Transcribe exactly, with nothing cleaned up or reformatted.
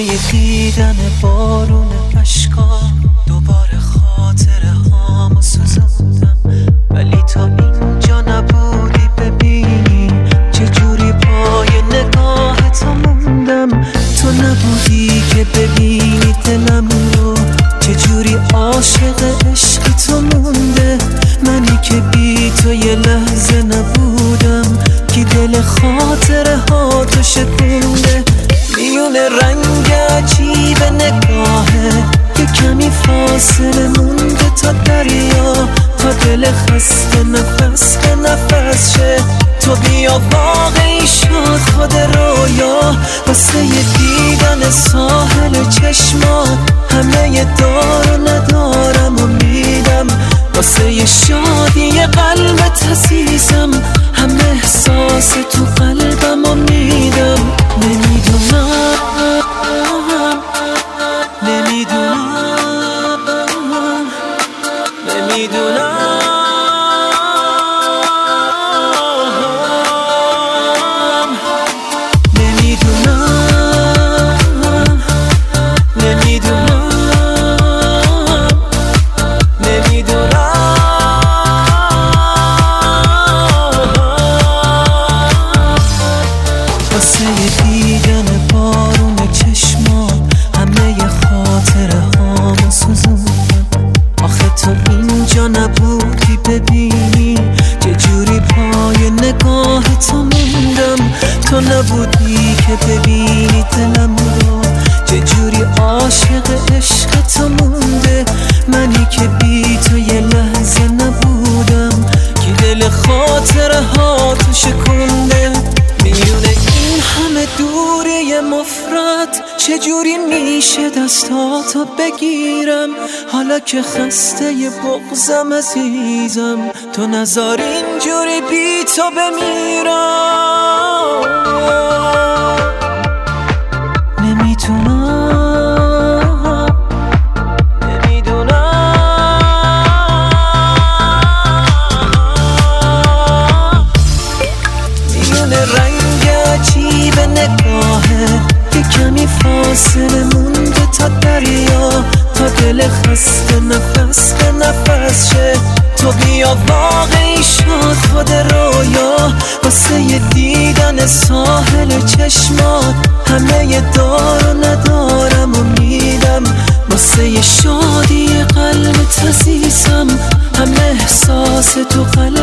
واسه دیدن بارون اشکا دوباره خاطره هامو سوزوندم، ولی تا اینجا نبودی ببینی چجوری پای نگاه تو موندم. تو نبودی که ببینی دلم رو چجوری عاشق عشق تو مونده. منی که بی تو یه لحظه نبودم که دل خاطره ها تو شکونده. میون رنگ عجیب نگاهه که کمی فاصله مونده تا دریا، تا دل خسته نفس به نفس شه. تو بیا واقعی شد خود رویا، واسه دیدن ساحل چشمات همه دار و ندارم و میدم. واسه شادی قلبت عزیزم همه احساس تو قلبم و میدم. نمیدونم نمیدونم نمیدونم دیدن بارون چشمات همه خاطره هامو سوزوندم. آخه تو اینجا نبودی ببینی چجوری پای نگاه تو موندم. تو نبودی که ببینی دلم رو چجوری عاشق عشق تو مونده. منی که بی تو یه لحظه نبودم که دل خاطره ها تو شکونده. میونه این همه دوری مفرد چجوری میشه دستاتو بگیرم، حالا که خسته ی بغضم عزیزم تو نذار اینجوری بی تو بمیرم. نمیتونم نمیدونم میونه رنگ عجیب نگاهه که کمی فاصله مونده تا دریا، تا دل خسته نفس به نفس شه. تو بیا واقعی شد خود رویا، واسه دیدن ساحل چشمات همه دار و ندارم و میدم. واسه شادی قلبت عزیزم همه احساس تو قلب